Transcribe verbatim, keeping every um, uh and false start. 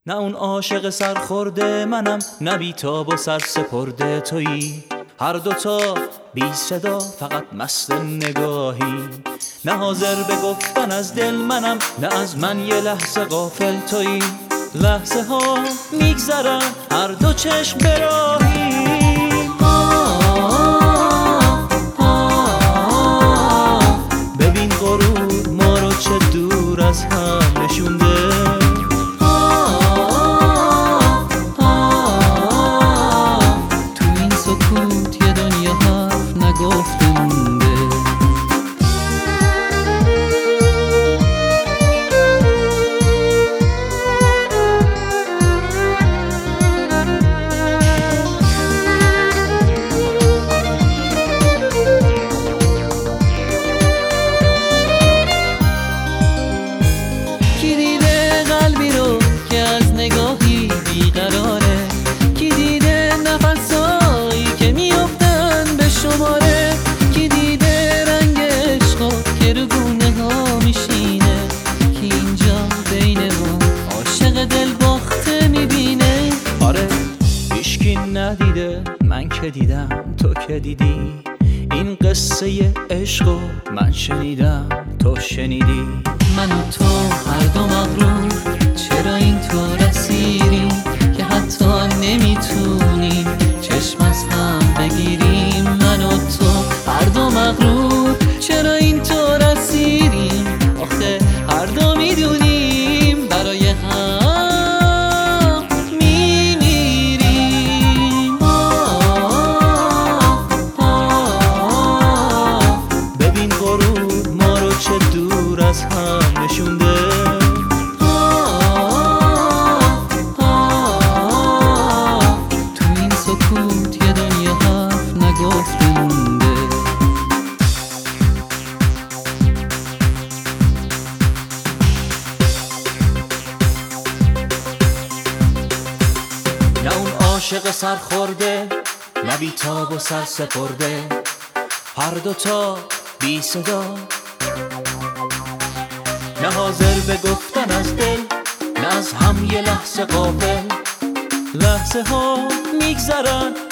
نه اون عاشق سرخورده منم، نه بیتاب و سرسپرده تویی. هر دوتا بی صدا فقط مست نگاهی. نه حاضر به گفتن از دل منم، نه از من یه لحظه غافل تویی. لحظه ها میگذرن هر دو چشم به راهی. ببین غرور ما رو چه دور از هم نشونده. ندیده من که دیدم، تو که دیدی. این قصه عشقو من شنیدم، تو شنیدی. من و تو هر دو مغرور، چرا این تو رسیریم که حتی نمیتونیم چشم از هم بگیریم. من و تو هر دو مغرور، چرا این تو رسیریم آخه هر دو میدونیم برای هم از هم نشونده. تو این سکوت یه دنیا حرف نگفته مونده. نه اون عاشق سرخورده، نه بیتاب و سرسپرده. هر دوتا بی صدا، نه حاضر به گفتن از دل، نه از هم یه لحظه غافل. لحظه ها میگذرن